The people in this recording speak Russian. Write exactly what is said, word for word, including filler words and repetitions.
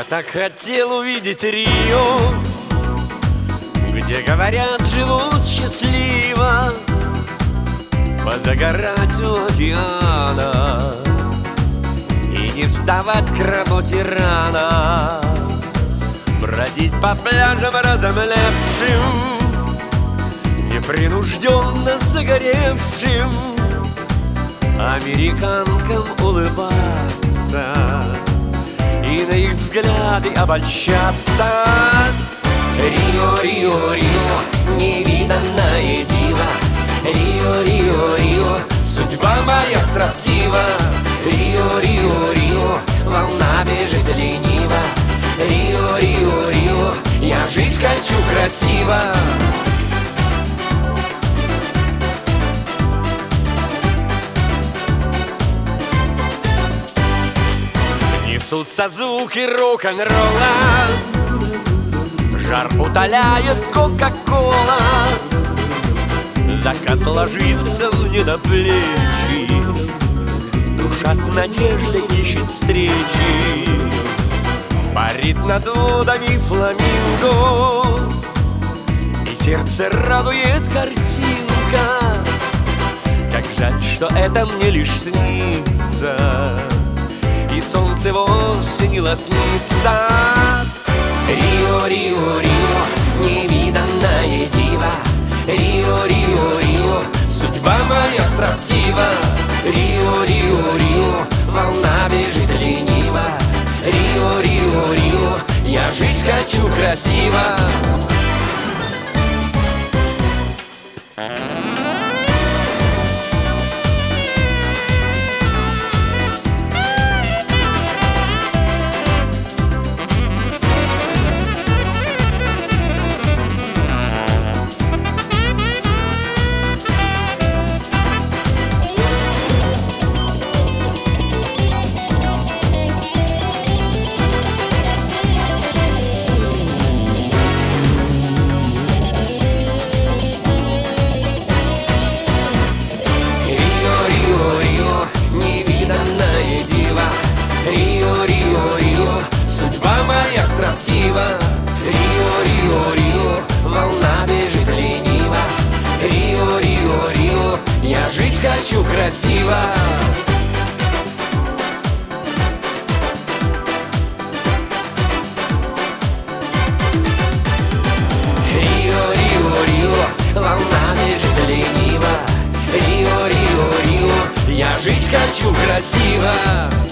так хотел увидеть Рио, где, говорят, живут счастливо, позагорать у океана и не вставать к работе рано, бродить по пляжам разомлевшим, непринужденно загоревшим, американкам улыбаться и на их взгляды обольщаться. Рио, Рио, Рио, невиданное диво. Рио, Рио, Рио, судьба моя строптива. Рио, Рио, Рио, волна бежит лениво. Рио, Рио, Рио, я жить хочу красиво. Несутся звуки рок-н-ролла, жар утоляет кока-кола, закат ложится мне на плечи, душа с надеждой ищет встречи, парит над водами фламинго, и сердце радует картинка. Как жаль, что это мне лишь снится, и солнце вовсе не лоснится. Рио, Рио, Рио, невиданное диво. Рио, Рио, Рио, судьба моя строптива. Рио, Рио, Рио, волна бежит лениво. Рио, Рио, Рио, я жить хочу красиво. Рио, Рио, Рио, судьба моя строптива. Рио, Рио, Рио, волна бежит лениво. Рио, Рио, Рио, я жить хочу красиво. Рио, Рио, Рио, волна бежит лениво. Рио, Рио, Рио, я жить хочу красиво.